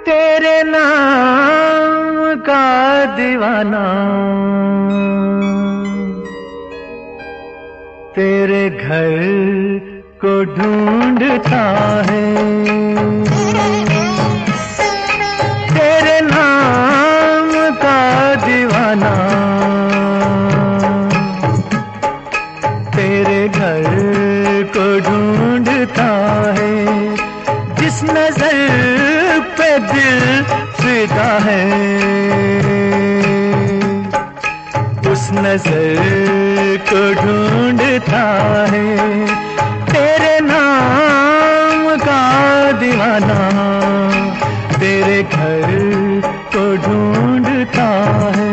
तेरे नाम का दीवाना, तेरे घर को ढूंढता है। तेरे नाम का दीवाना, तेरे घर को ढूंढता है। जिस नजर पे दिल फिदा है, उस नजर को ढूंढता है। तेरे नाम का दीवाना, तेरे घर को ढूंढता है।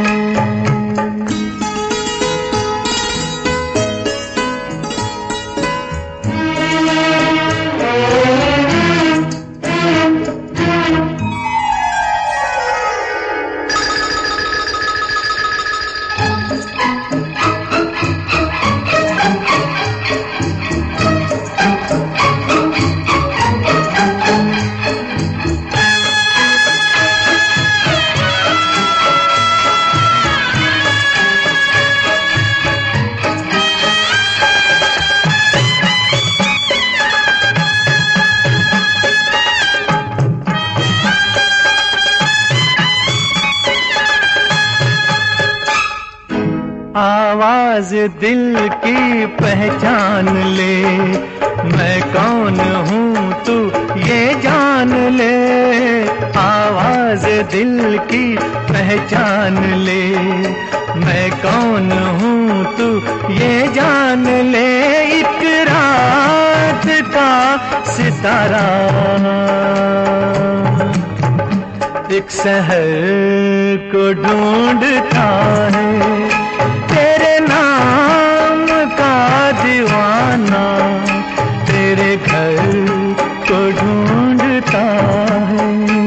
आवाज दिल की पहचान ले, मैं कौन हूँ तू ये जान ले। आवाज दिल की पहचान ले, मैं कौन हूँ तू ये जान ले। एक रात का सितारा, एक शहर को ढूंढता है। तेरे नाम का दीवाना, तेरे घर को ढूंढता है।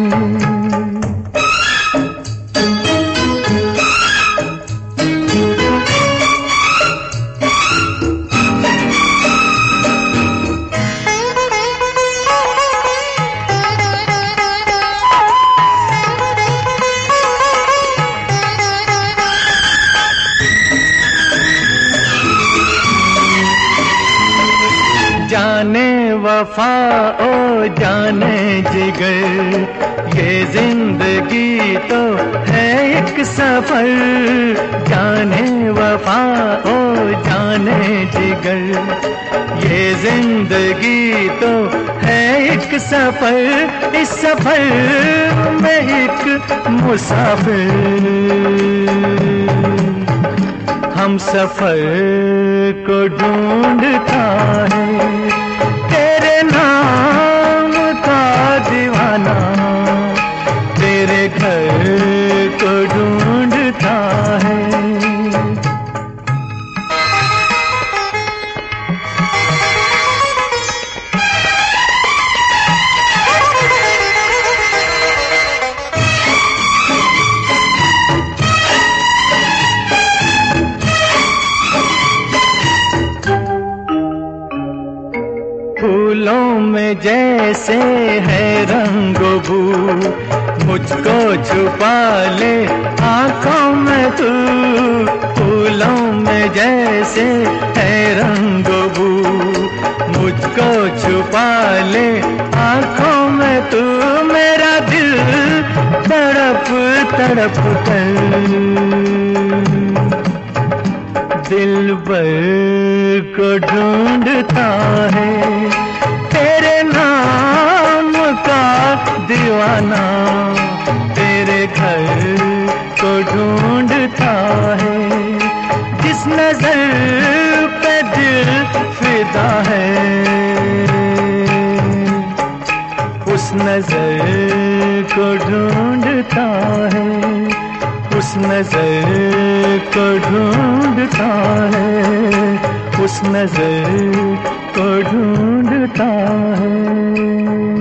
जाने वफा ओ जाने जिगर, ये जिंदगी तो है एक सफर। जाने वफा ओ जाने जिगर, ये जिंदगी तो है एक सफर। इस सफर में एक मुसाफिर, हम सफर को ढूंढता है। तेरे नाम का दीवाना, तेरे घर को ढूंढता है। फूलों में जैसे है रंगो बू, मुझको छुपा ले आँखों में तू। फूलों में जैसे है रंगो बू, मुझको छुपा ले आँखों में तू। मेरा दिल तड़प तड़प कर दिलबर को ढूंढता है। तेरे नाम का दीवाना, तेरे घर को ढूंढता है। जिस नजर पे दिल फिदा है, उस नजर को ढूंढता है। उस नजर को ढूंढता है, उस नजर को ढूंढता है।